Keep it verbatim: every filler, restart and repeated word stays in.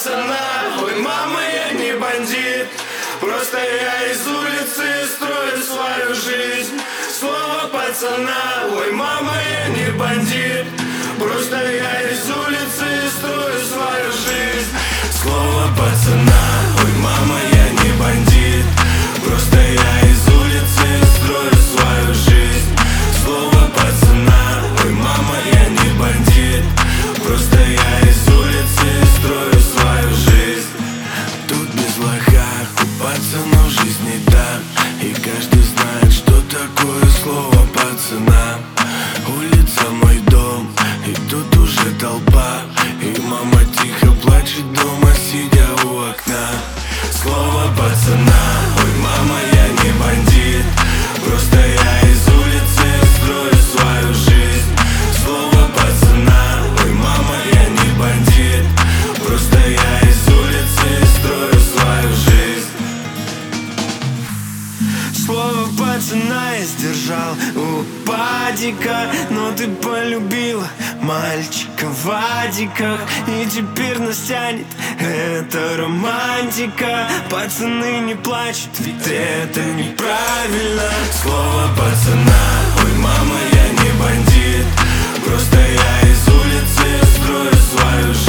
пацана. Ой, мама, я не бандит, просто я из улицы строю свою жизнь. Слово пацана. Ой, мама, я не бандит, просто я из улицы строю свою жизнь. Слово пацана. Ой, мама, я не бандит, просто я из улицы строю свою жизнь. Слово пацана. Ой, мама, я не бандит, просто я из улицы строю свою жизнь. Тут без лоха у пацанов жизнь не так, и каждый знает, что такое слово пацана. Улица мой дом, и тут уже толпа, и мама тихо плачет дома, сидя у окна. Слово пацана. Ой, мама, я не бандит, просто я из улицы строю свою жизнь. Слово пацана. Ой, мама, я не бандит, просто я из улицы строю свою жизнь. Слово пацана я сдержал у падика, но ты полюбила мальчика в адиках, и теперь нас тянет эта романтика. Пацаны не плачут, ведь это неправильно. Слово пацана. Ой, мама, я не бандит, просто я из улицы строю свою жизнь.